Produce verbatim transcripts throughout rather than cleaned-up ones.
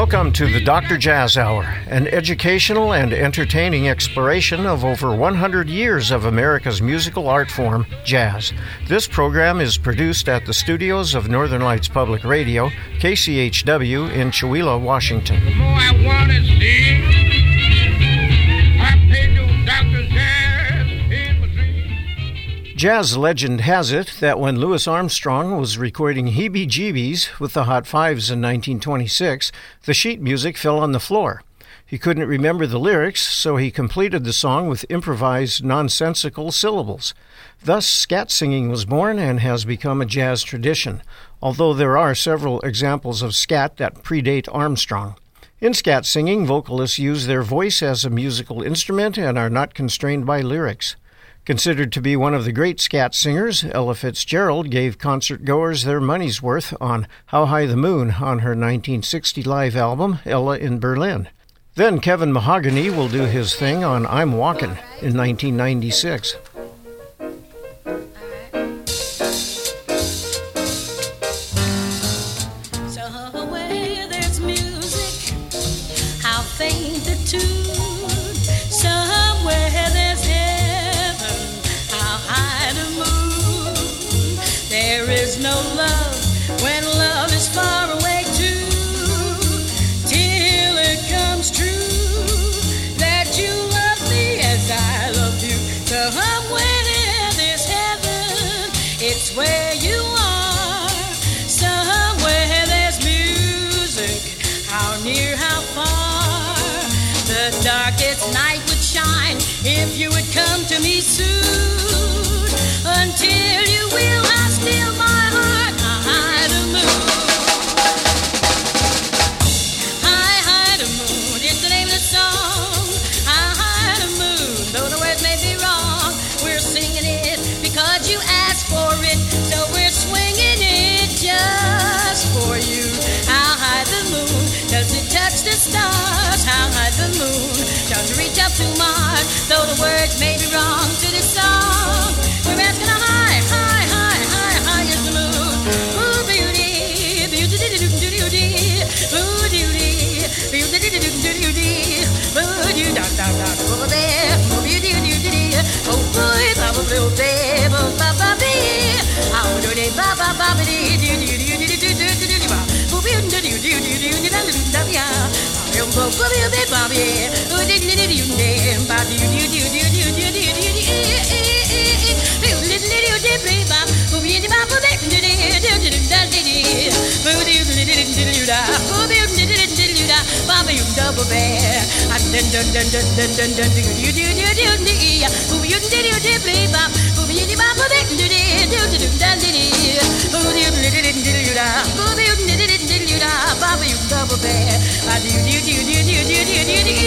Welcome to the Doctor Jazz Hour, an educational and entertaining exploration of over one hundred years of America's musical art form, jazz. This program is produced at the studios of Northern Lights Public Radio, K C H W in Chewelah, Washington. The more I want to see, I pay no Doctor Jazz in my dreams. Jazz legend has it that when Louis Armstrong was recording Heebie Jeebies with the Hot Fives in nineteen twenty-six, the sheet music fell on the floor. He couldn't remember the lyrics, so he completed the song with improvised nonsensical syllables. Thus, scat singing was born and has become a jazz tradition, although there are several examples of scat that predate Armstrong. In scat singing, vocalists use their voice as a musical instrument and are not constrained by lyrics. Considered to be one of the great scat singers, Ella Fitzgerald gave concert-goers their money's worth on How High the Moon on her nineteen sixty live album, Ella in Berlin. Then Kevin Mahogany will do his thing on I'm Walkin' in nineteen ninety-six. Somewhere there's music, how faint the tune. Somewhere there's heaven, how high the moon. There is no love when love is far away too, till it comes true that you love me as I love you. Somewhere there's heaven, it's where you are. Somewhere there's music, how near, how far. The darkest night would shine if you would come to me soon. Until you will, I still my heart, I hide the moon. I hide the moon, it's the name of the song. I hide the moon, though the words may be wrong. We're singing it because you asked for it, so we're swinging it just for you. I'll hide the moon, does it touch the stars? I'll hide the moon, does it reach up to Mars? Though the words may be wrong to this song, we're asking a high, high, high, high, high is the moon. Ooh, beauty, beauty, beauty, beauty, ooh, beauty, beauty, beauty, beauty, ooh, you da da da over there, oh, beauty, beauty, oh, boy, ba ba ba ba ba ba ba, oh, do de ba ba ba ba de, do do do do do do do do ba, oh, beauty, do do do do do da da da ya, oh, bo bo be be ba be, oh, do do do do do ba do do do do do do do do do, little little dibby ba, oh, beauty ba ba be do do do do da da da, oh, do do do do do da, oh, beauty do do do do da, ba ba you double bear, and dun dun dun dun dun dun dun do do do do do do ya, oh, you do do dibby ba, oh, beauty ba ba be do do do do do da da da, oh, do do do do do da, oh, beauty do do do do da, ba ba you double bear, and do do do do do do do do do,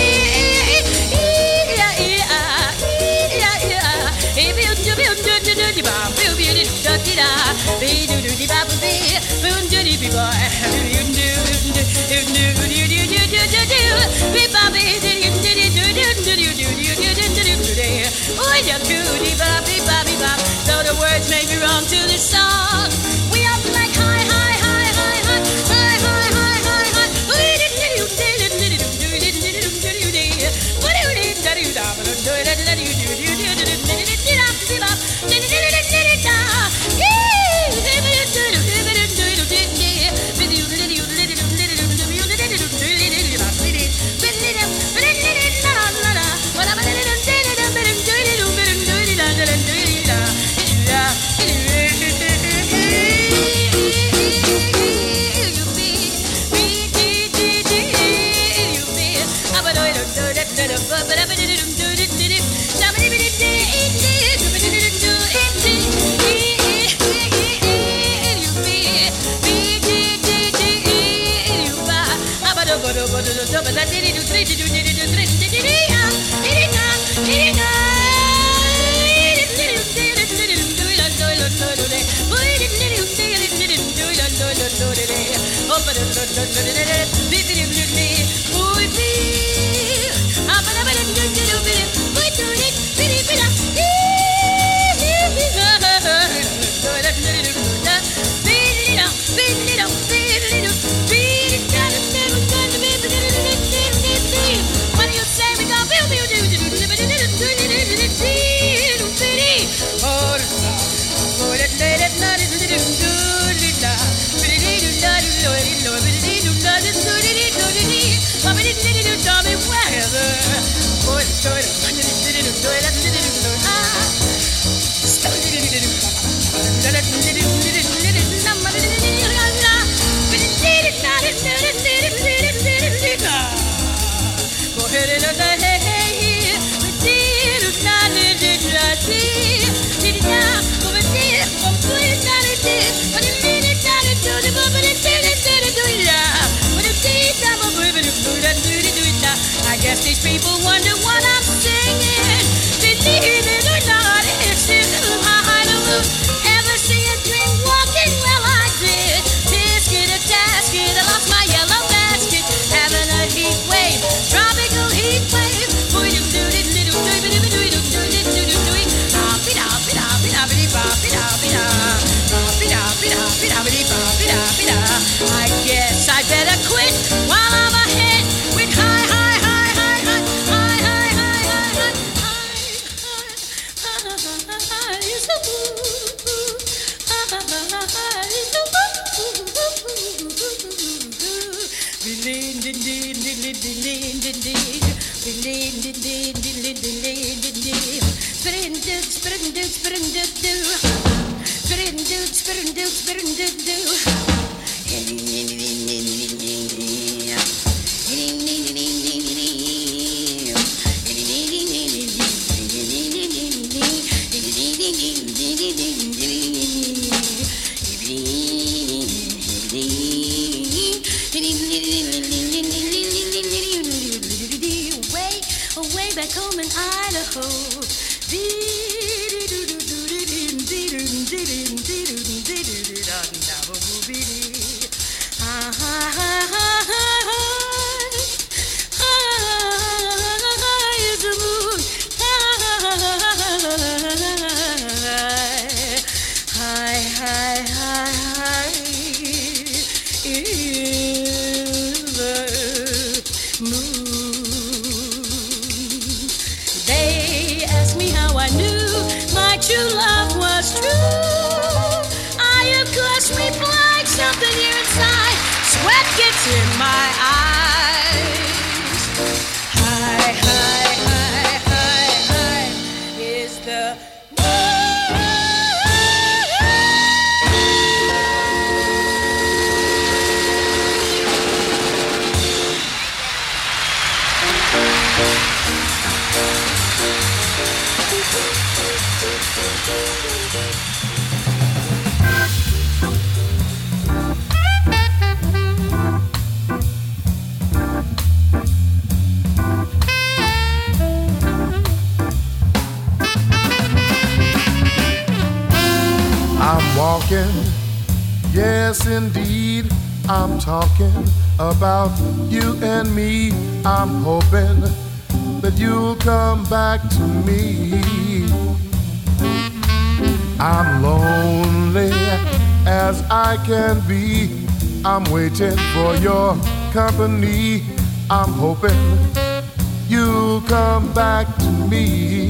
yeah yeah yeah yeah, if you do do do do do do ba, you do do da da, be do do do ba ba be, boom do do be boy, you do do do do do do do do do, be ba be do do do do do do do do do do do do, oh yeah do do ba be ba be ba, though the words may be wrong to this song, we are like high high high high high high high high high high, we did do do do do do do do do do do do, what do you do do da ba do do do do do do do do do do do da do do do do da, yeah, do do do do do do do Beat it up, beat it up, beat it up, beat it up, beat it up. I guess these people wonder what I'm singing. Believe it or not, it's this hallelujah. Ever see a dream walking? Well, I did. Biscuit a tasket, I lost my yellow basket. Having a heat wave, tropical heat wave. Boy, you do it, little do it, do it, do it, do it, do it, do it. Hop it, hop it, hop it, hop it, hop it, hop it, hop it, hop it, hop it, hop it, hop it, hop it, hop. I guess I better quit while I'm ahead with high, high, high. Way back home in Idaho. Is the moon. Hi, hi, hi, hi. Is the moon. They asked me how I knew my true love was true. I, of course, replied something here inside. Sweat gets in my eyes. Hi, hi, hi, hi, hi. Is the I'm walking, yes indeed, I'm talking about you and me. I'm hoping that you'll come back to me. I'm lonely as I can be. I'm waiting for your company. I'm hoping you'll come back to me.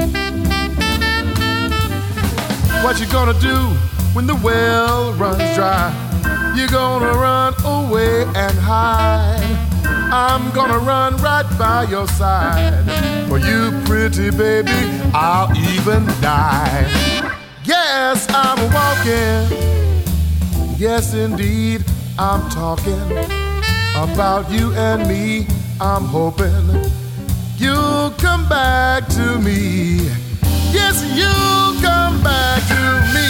What you gonna do when the well runs dry? You're gonna run away and hide. I'm gonna run right by your side. For you, pretty baby, I'll even die. Yes, I'm walking. Yes, indeed, I'm talking about you and me. I'm hoping you'll come back to me. Yes, you'll come back to me.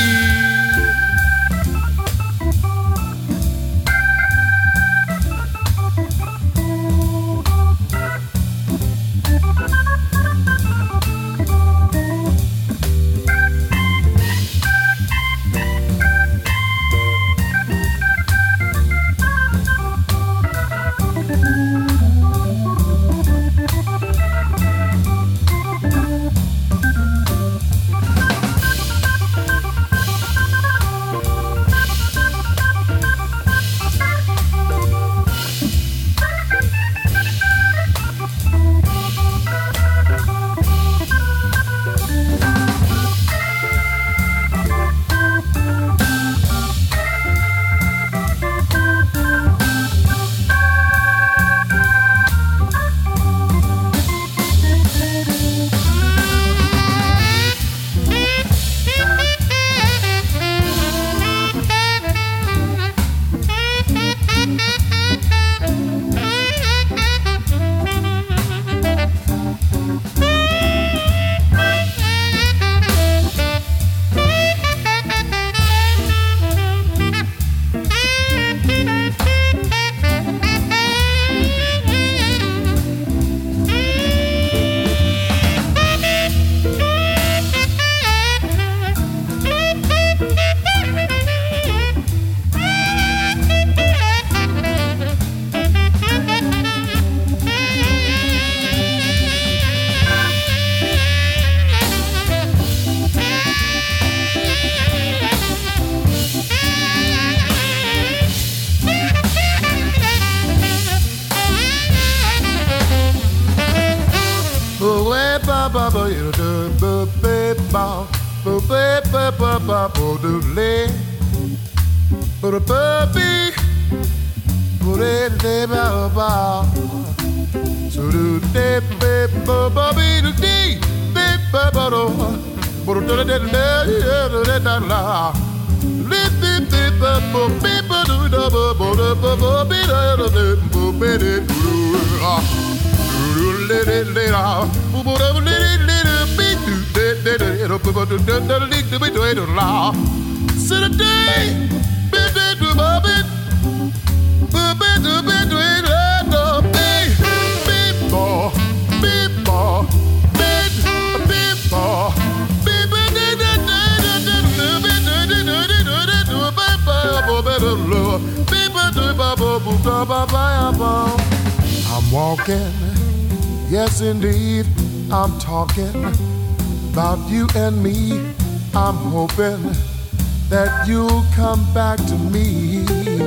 I'm walking, yes indeed, I'm talking about you and me. I'm hoping that you'll come back to me.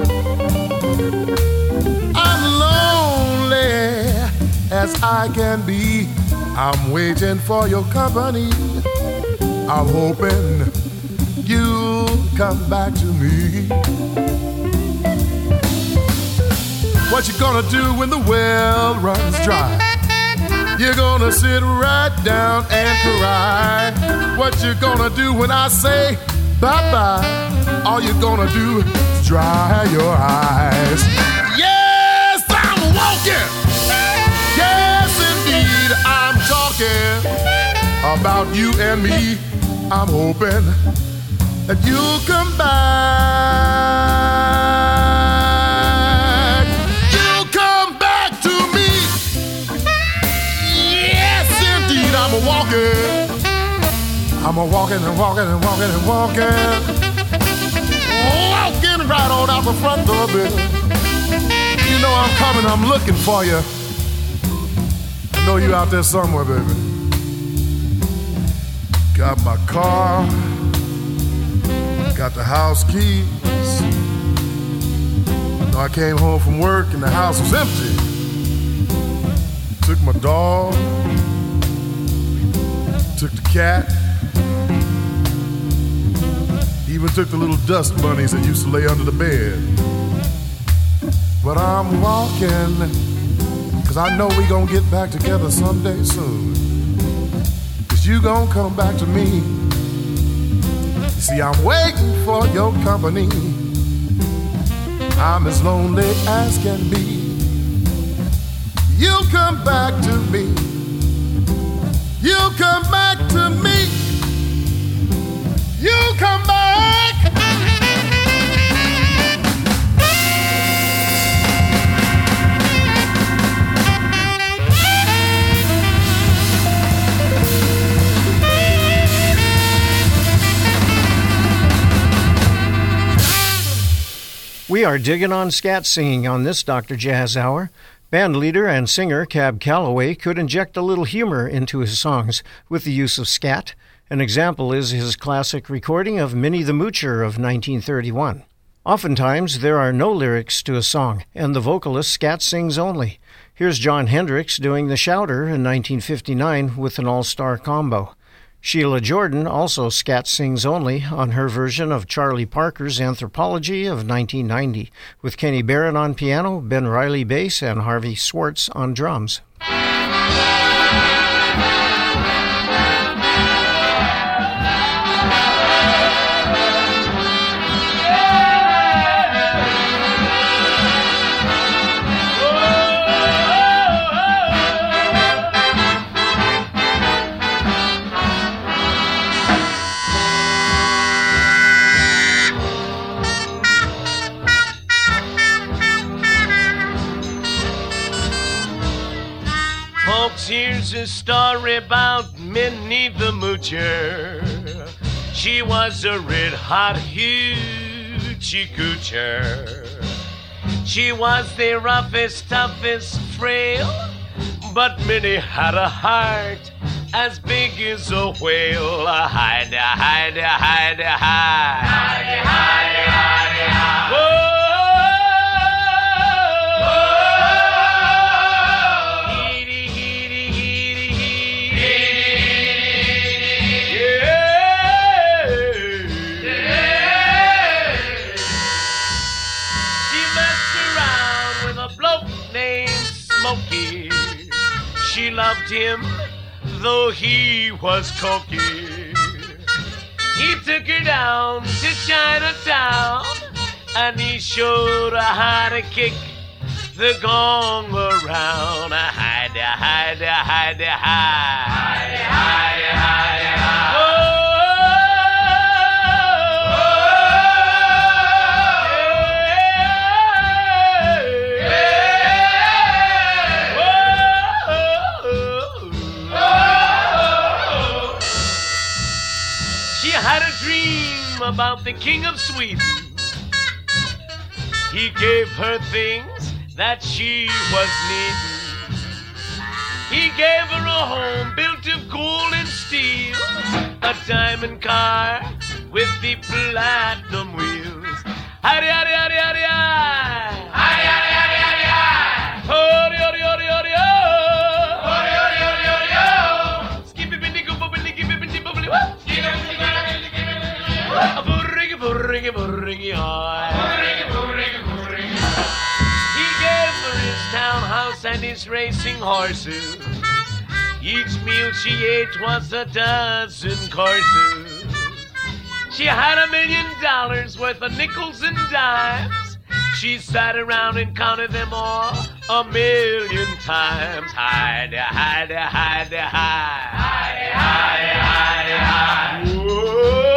I'm lonely as I can be. I'm waiting for your company. I'm hoping you'll come back to me. What you gonna do when the well runs dry? You're gonna sit right down and cry. What you gonna do when I say bye-bye? All you're gonna do is dry your eyes. Yes, I'm walking. Yes, indeed, I'm talking about you and me. I'm hoping that you'll come back. You'll come back to me. Yes, indeed, I'm a walking. I'm a walking and walking and walking and walking. Walking right on out the front door, baby. You know I'm coming, I'm looking for you. I know you out there somewhere, baby. Got my car, got the house keys. You know, I came home from work and the house was empty. Took my dog, took the cat, even took the little dust bunnies that used to lay under the bed. But I'm walking, 'cause I know we gonna get back together someday soon. 'Cause you gonna come back to me. See, I'm waiting for your company. I'm as lonely as can be. You'll come back to me. You'll come back to me. You'll come back. We are digging on scat singing on this Doctor Jazz Hour. Band leader and singer Cab Calloway could inject a little humor into his songs with the use of scat. An example is his classic recording of Minnie the Moocher of nineteen thirty-one. Oftentimes, there are no lyrics to a song, and the vocalist scat sings only. Here's John Hendricks doing The Shouter in nineteen fifty-nine with an all-star combo. Sheila Jordan also scat sings only on her version of Charlie Parker's Anthropology of nineteen ninety, with Kenny Barron on piano, Ben Riley bass, and Harvey Swartz on drums. Here's a story about Minnie the Moocher. She was a red-hot hoochie coocher. She was the roughest, toughest, frail, but Minnie had a heart as big as a whale. Hide, hide, hide, hide. Hide, hide, hide, hide. Whoa! hokey. She loved him, though he was cokey. He took her down to Chinatown, and he showed her how to kick the gong around. Hide, hide, hide, hide, hide, hide, hide. Oh. She had a dream about the King of Sweden. He gave her things that she was needing. He gave her a home built of gold and steel, a diamond car with the platinum wheels. Howdy, howdy, howdy, howdy, howdy. Howdy, howdy, howdy, howdy, howdy. Howdy, howdy, howdy, howdy, howdy. Howdy, howdy, howdy, howdy, howdy. Skippy, bindy, go, bubbly, give it, bindy, bubbly, whoop. Burringy, burringy, burringy, he gave her his townhouse and his racing horses. Each meal she ate was a dozen courses. She had a million dollars worth of nickels and dimes. She sat around and counted them all a million times. Hide, hide, hide, hide, hide, hide, hide, hide. Whoa.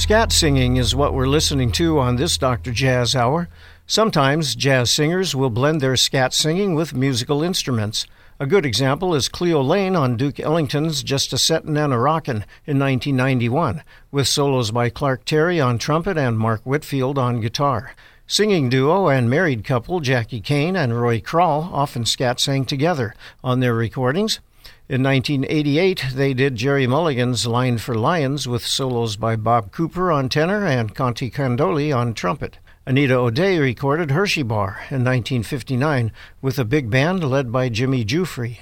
Scat singing is what we're listening to on this Doctor Jazz Hour. Sometimes jazz singers will blend their scat singing with musical instruments. A good example is Cleo Lane on Duke Ellington's Just a Settin' and a Rockin' in nineteen ninety-one, with solos by Clark Terry on trumpet and Mark Whitfield on guitar. Singing duo and married couple Jackie Kane and Roy Kral often scat sang together on their recordings. In nineteen eighty-eight, they did Jerry Mulligan's Line for Lions with solos by Bob Cooper on tenor and Conti Candoli on trumpet. Anita O'Day recorded Hershey Bar in nineteen fifty-nine with a big band led by Jimmy Giuffre.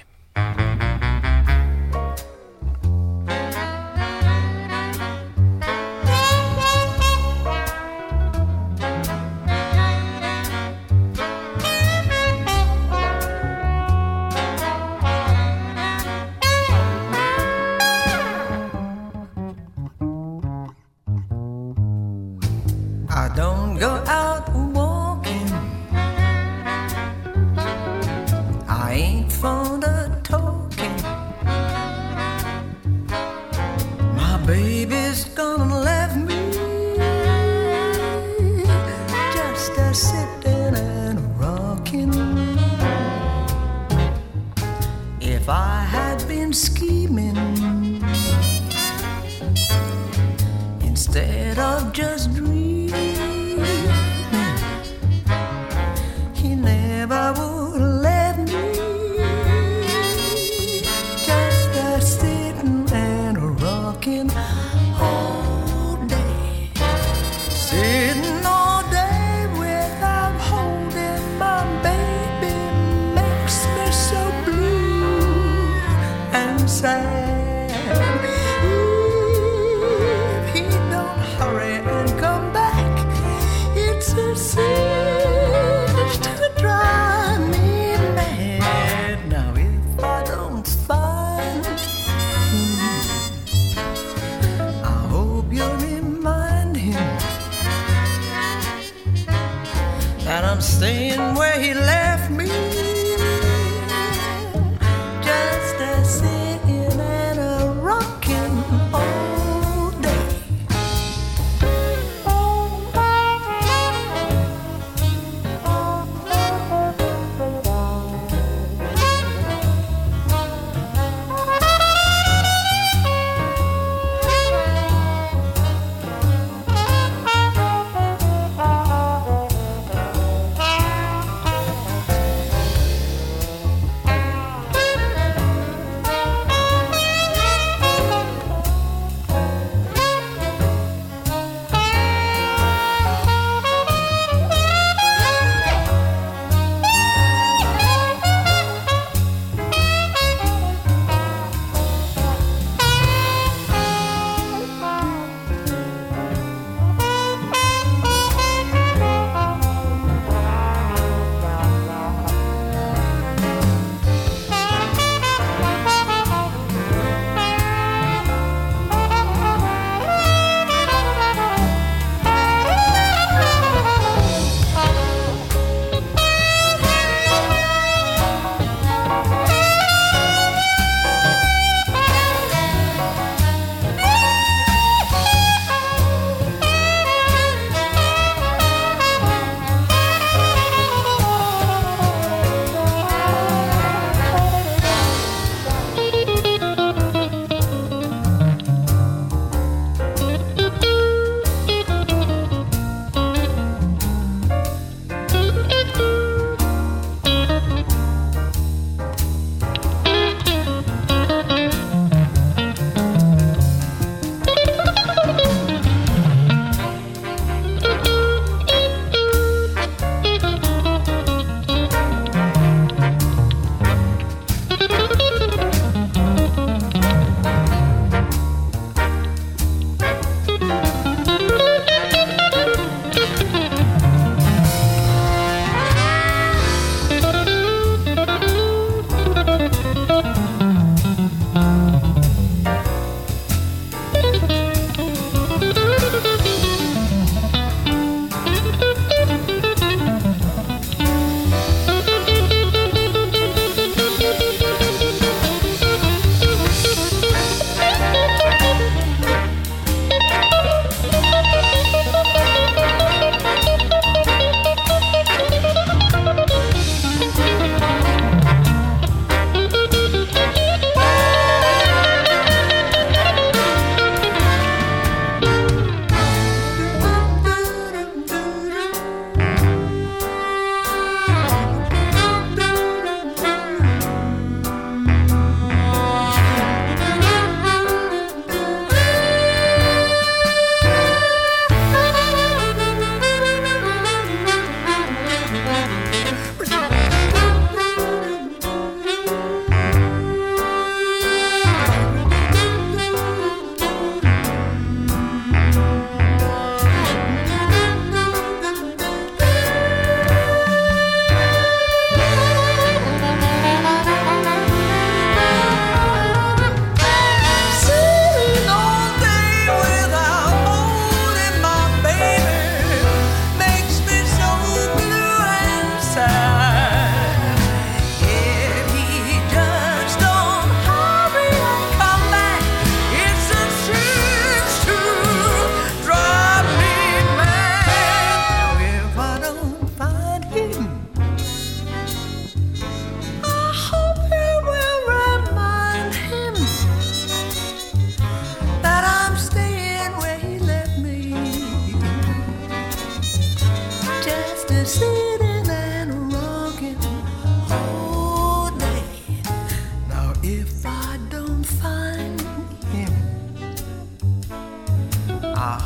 I don't go out walking, I ain't fond of talking. My baby's gonna left me just a sitting and rocking. If I had been scheming instead of just dreaming, he never would let me just a sitting and a rocking all day, sitting all day without holding my baby makes me so blue and sad. If he don't hurry and come back, it's a cinch to drive me mad. Now if I don't find him, I hope you'll remind him that I'm staying where he left me, just a sitting and a rocking all day.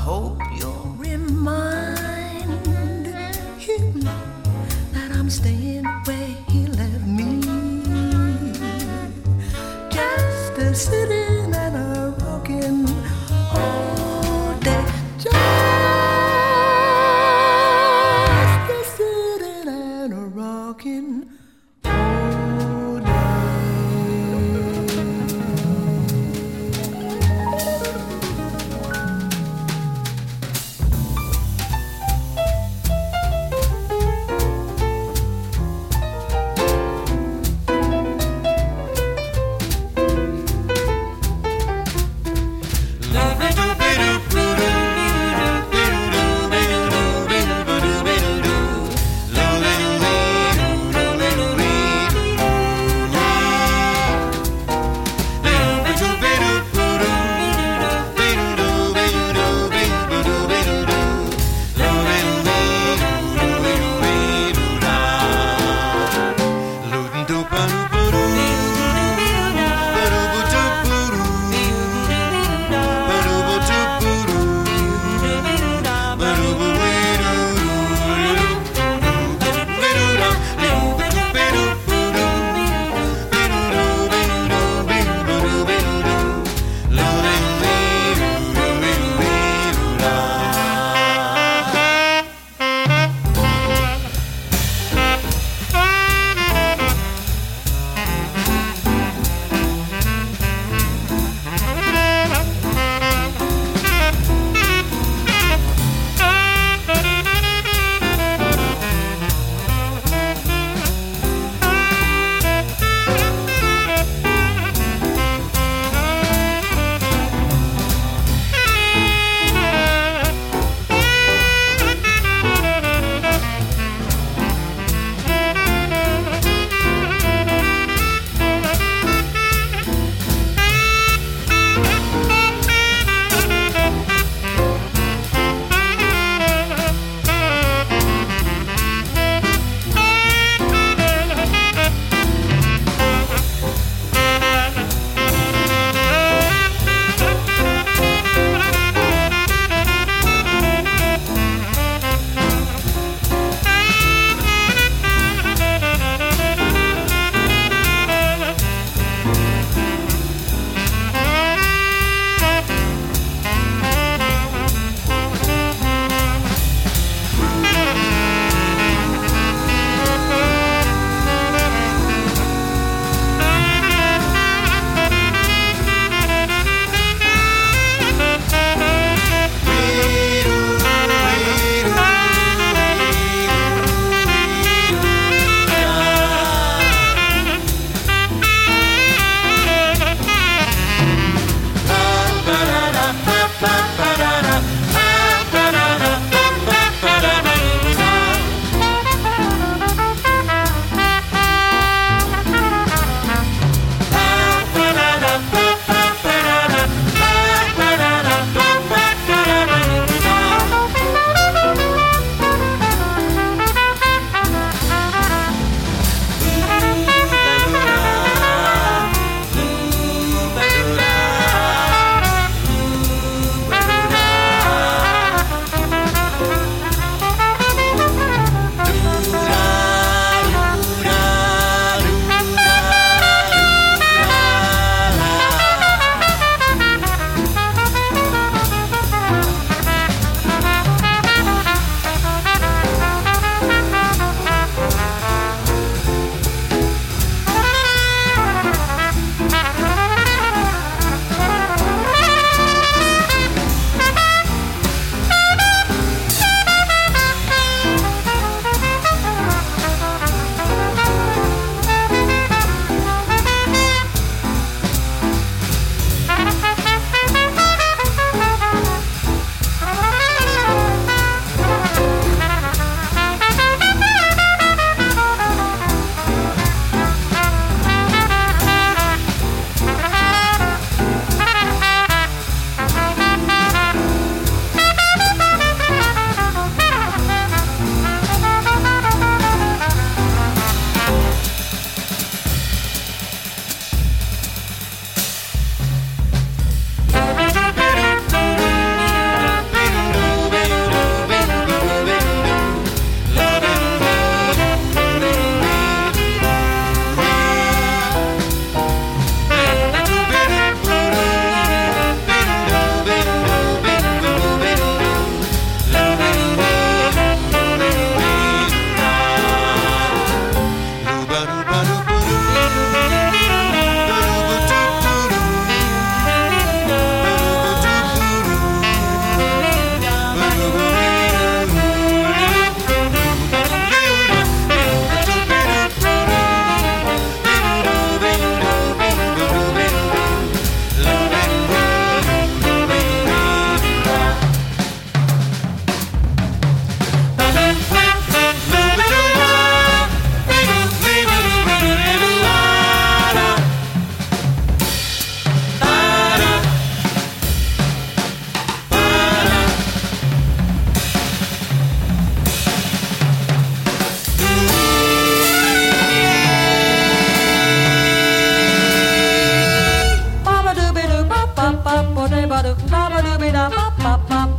hope you'll remind him that I'm staying where he left me, just a sitting and a rocking all day, just a sitting and a rocking all day. Love it.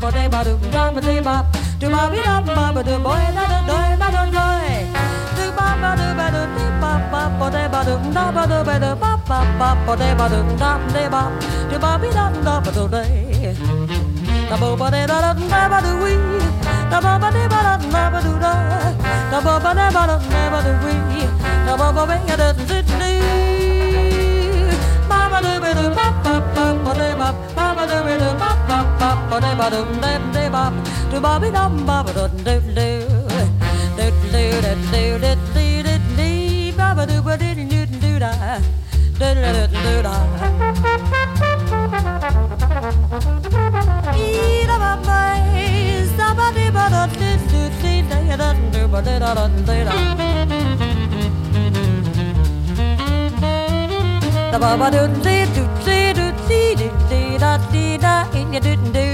ba de ba do da ba de ba do ba bi da ba ba do boy da da do da da do do ba ba do ba do de ba ba ba de ba do da ba do ba do ba ba ba ba de ba do da de ba do ba bi da da ba do de da ba ba de da da da ba do we da ba ba de ba da da ba do da da ba ba de ba da da ba do we da ba ba be da da do ba ba do ba do ba ba ba ba de ba ba ba do ba do ba ba ba ba de ba do de de ba do ba bi da ba ba do do do do do do do do do ba ba do ba do do do da do do do da e da ba ba da ba de ba do do do do da do ba da da da da da ba ba do do do do do do da di da in ya do do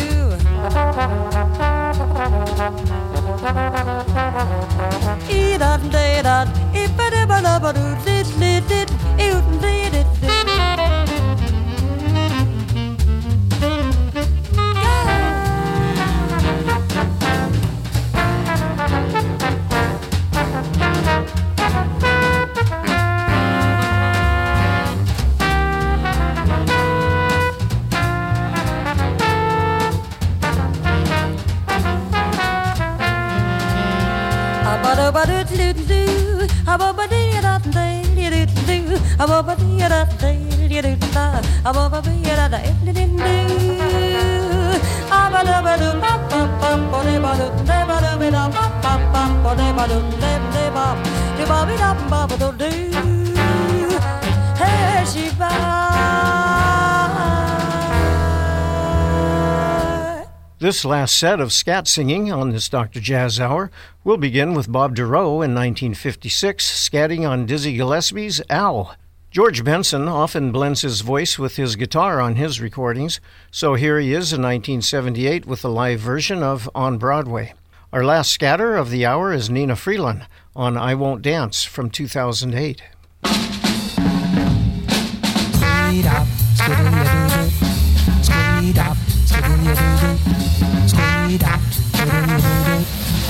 e da da da e ba da ba da ba do do do do e do do do ba do do do ba ba do da da do do ba ba do da da do da ba ba do da da do do ba do ba do ba ba ba ba de ba do de ba do ba da ba ba ba ba de ba do de de ba de ba bi da ba ba do do hey she ba. This last set of scat singing on this Doctor Jazz Hour will begin with Bob Dorough in nineteen fifty-six, scatting on Dizzy Gillespie's Owl. George Benson often blends his voice with his guitar on his recordings, so here he is in nineteen seventy-eight with a live version of On Broadway. Our last scatter of the hour is Nina Freeland on I Won't Dance from two thousand eight. Squeed up, squiddy-a-doo-doo. Squeed up, squiddy-a-doo-doo. Squeed up, squiddy-a-doo-doo.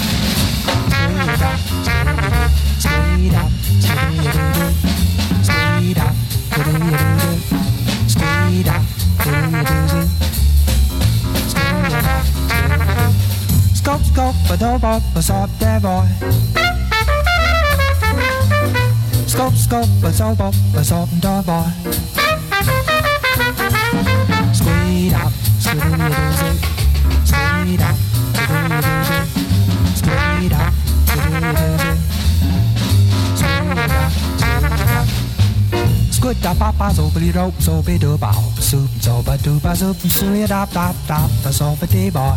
Squeed up, squiddy-a-doo-doo. Squeed up, squiddy-a-doo-doo. Squeed up, squiddy-a-doo-doo. Squeed up, squiddy-a-doo-doo. Scope, scope, ba-do-bop, ba-sop, there boy. Scope, scope, ba-so-bop, ba-sop, there boy. Squeed up, squiddy-a-doo-doo. Squeed up, squiddy-a-doo-doo. Squeed up, squiddy-a-doo-doo. Squeed up, squiddy-a-doo-doo. Squid da papa so billy rope so be do bow soup so ba do ba soup sweet dap dap dap ba so ba dee boy.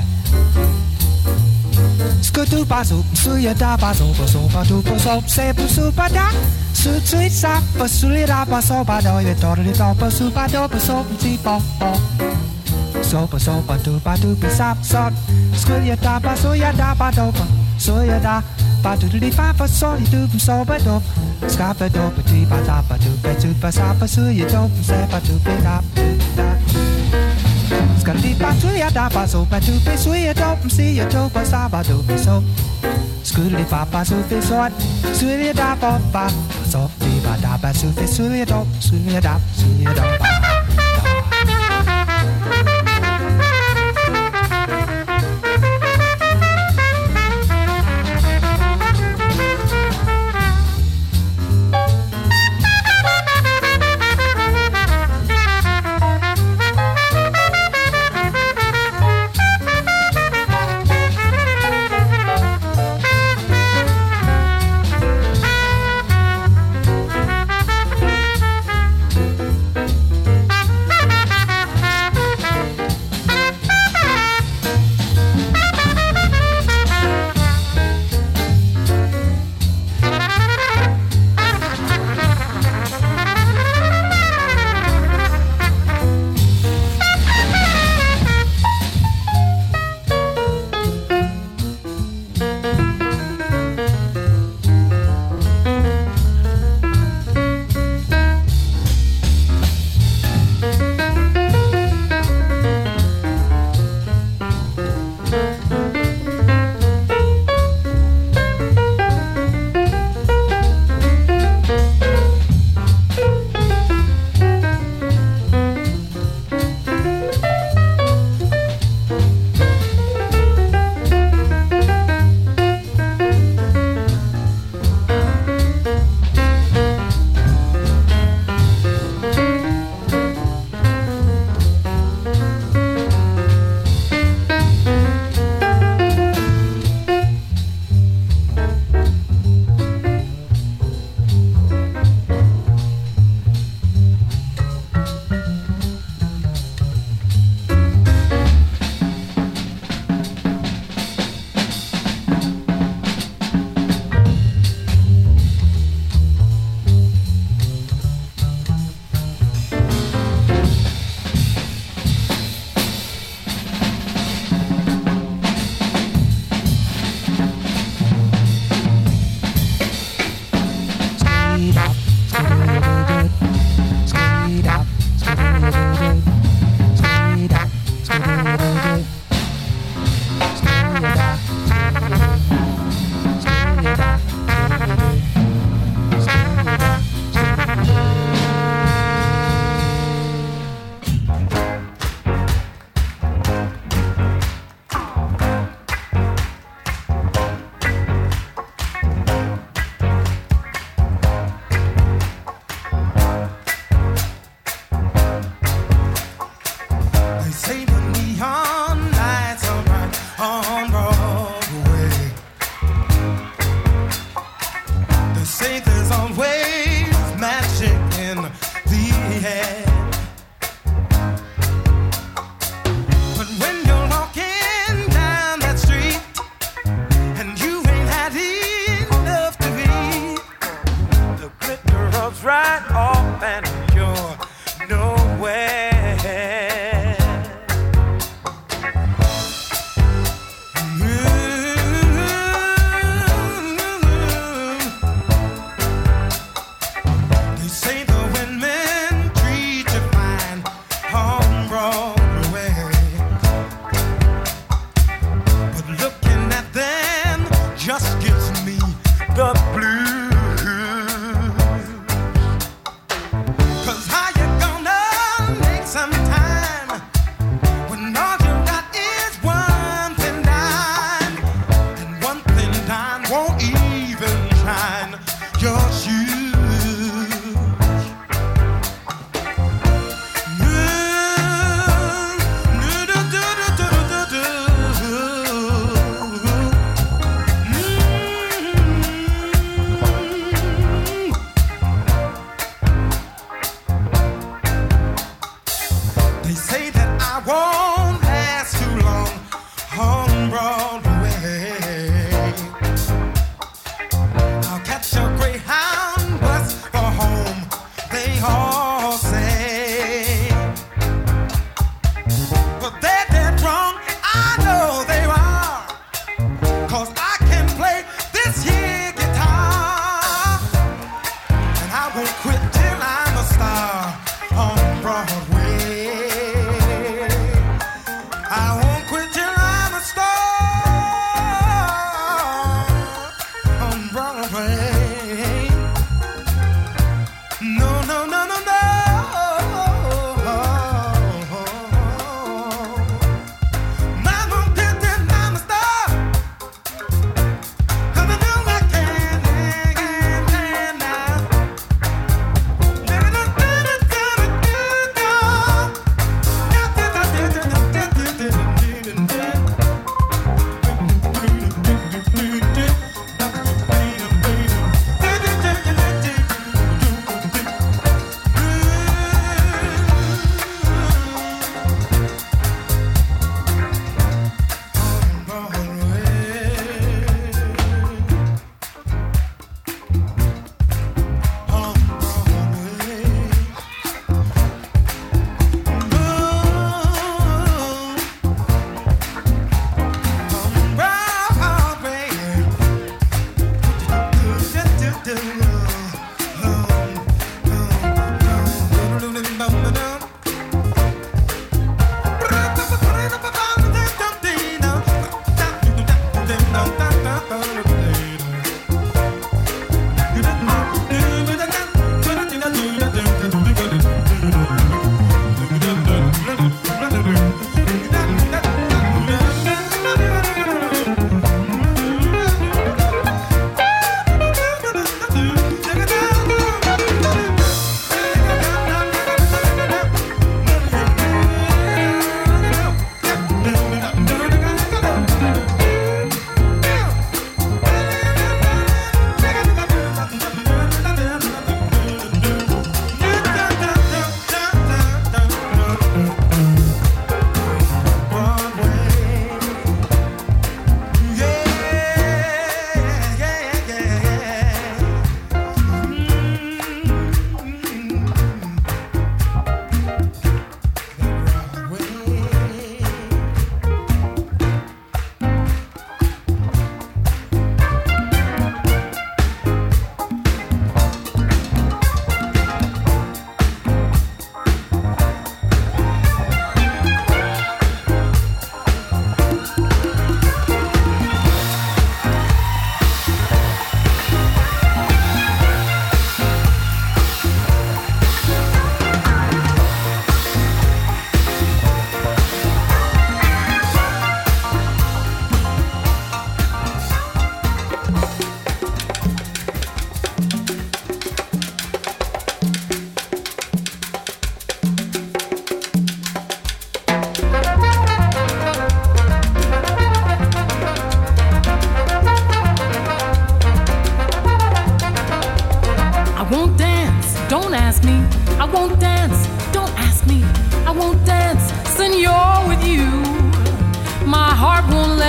Squid do ba soup sweet da ba so ba so ba do ba so say ba soup ba da sweet sweet sap ba sweet da ba so ba do you do it do ba soup ba do ba so ti bo bo. So ba so ba do ba do ba sap so squid ya da ba so ya da ba do ba so ya da ba do di fa ba so di do so ba do. Scapa do pa ti pa ta pa tu pe tu pa sa pa su ye do pa se pa tu pe da da. Scapa ti pa tu ya da pa so pa tu pe su ye do pa si ye do pa sa pa tu pe so. Scudi pa pa su pe so su ye da pa pa so ti pa da pa su pe su ye do su ye da su ye do pa.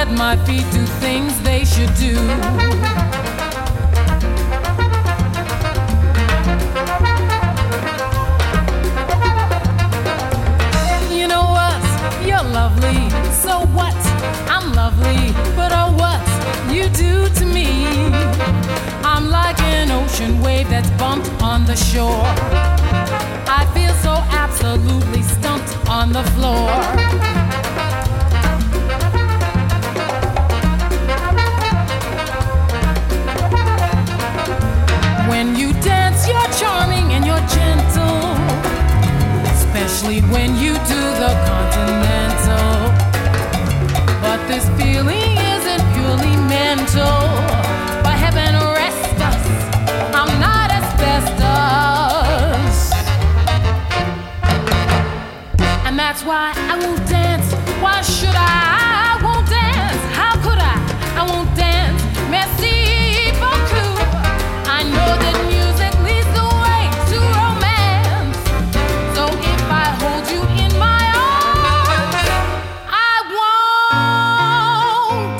let my feet do things they should do. You know what? You're lovely. So what? I'm lovely. But oh, what you do to me? I'm like an ocean wave that's bumped on the shore. I feel so absolutely stumped on the floor. When you dance, you're charming and you're gentle, especially when you do the continental. But this feeling isn't purely mental. By heaven rest us, I'm not asbestos. And that's why I won't dance. Why should I? I won't dance. How could I? I won't dance. Merci beaucoup. I know that music leads the way to romance. So if I hold you in my arms, I won't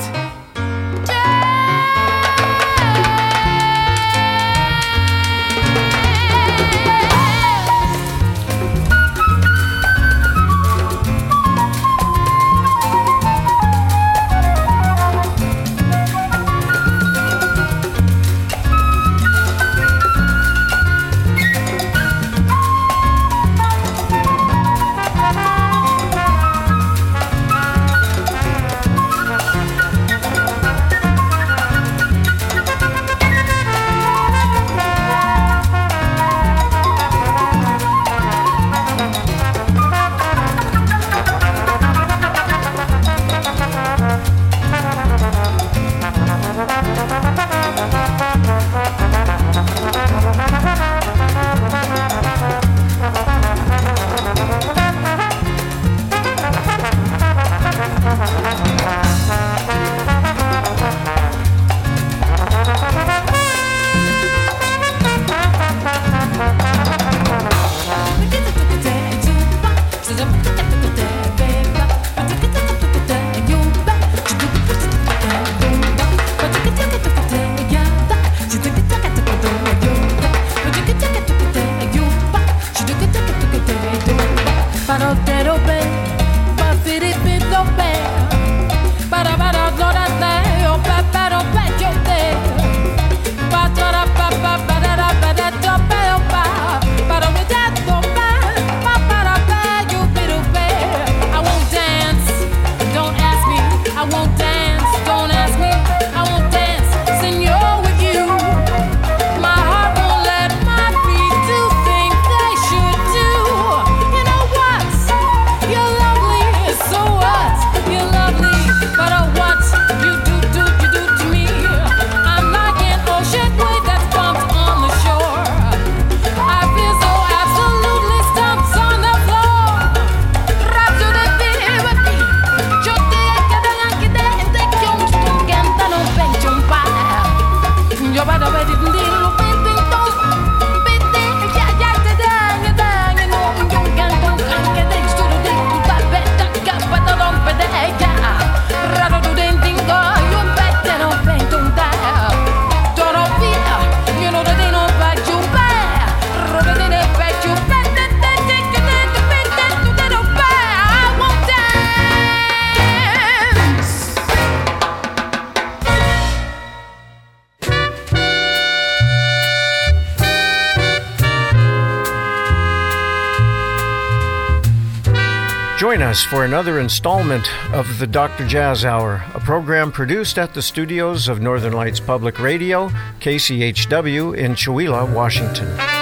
Join us for another installment of the Doctor Jazz Hour, a program produced at the studios of Northern Lights Public Radio, K C H W in Chewelah, Washington.